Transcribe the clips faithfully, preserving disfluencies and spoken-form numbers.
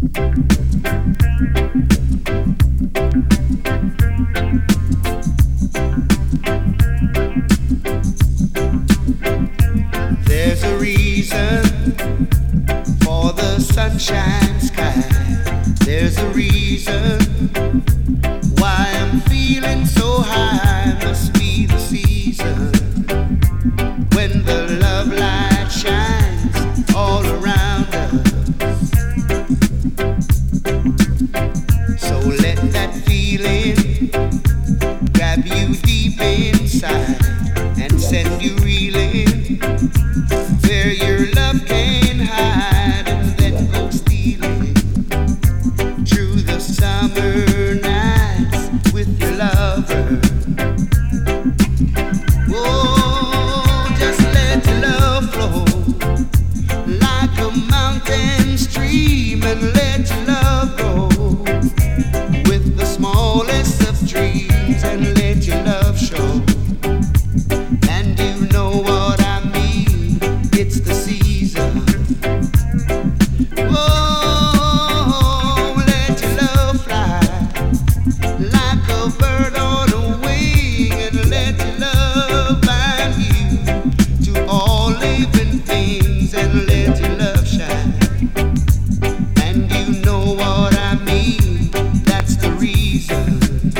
There's a reason for the sunshine sky. There's a reason why I'm feeling so high. Must be the season when the love light shines all around us. So let that feeling grab you deep inside and send you reeling where your love can't hide, and then go stealing through the summer nights with your lover. Oh, just let your love flow like a mountain stream, and let your love grow with the smallest of dreams, and let your love show. And you know what I mean, it's the season. Oh, let your love fly like a bird on a wing, and let your love bind you to all living things, and let your love shine. And you know what I mean, that's the reason.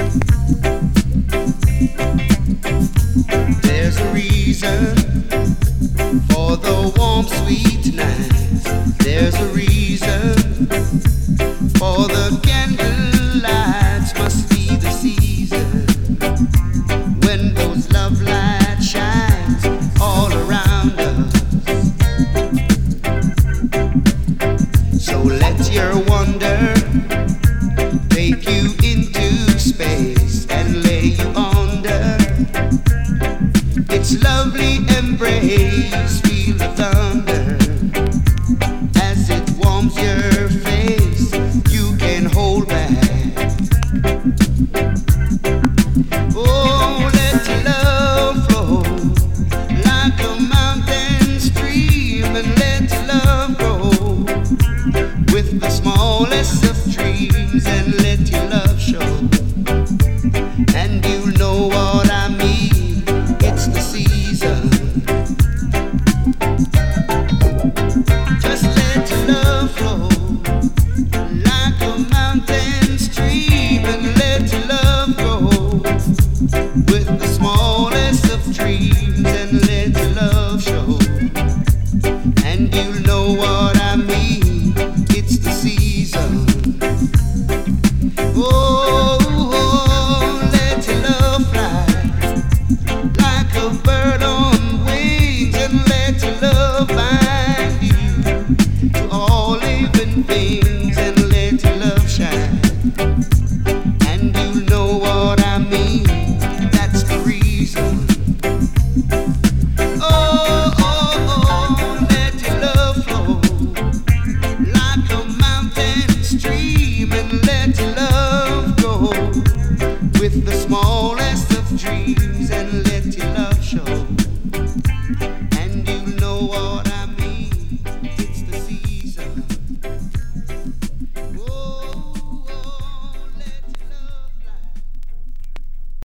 There's a reason for the warm, sweet nights. There's a reason for the candle lights. Must be the season when those love lights shines all around us. So let your wonder take you into space and lay you under its lovely embrace.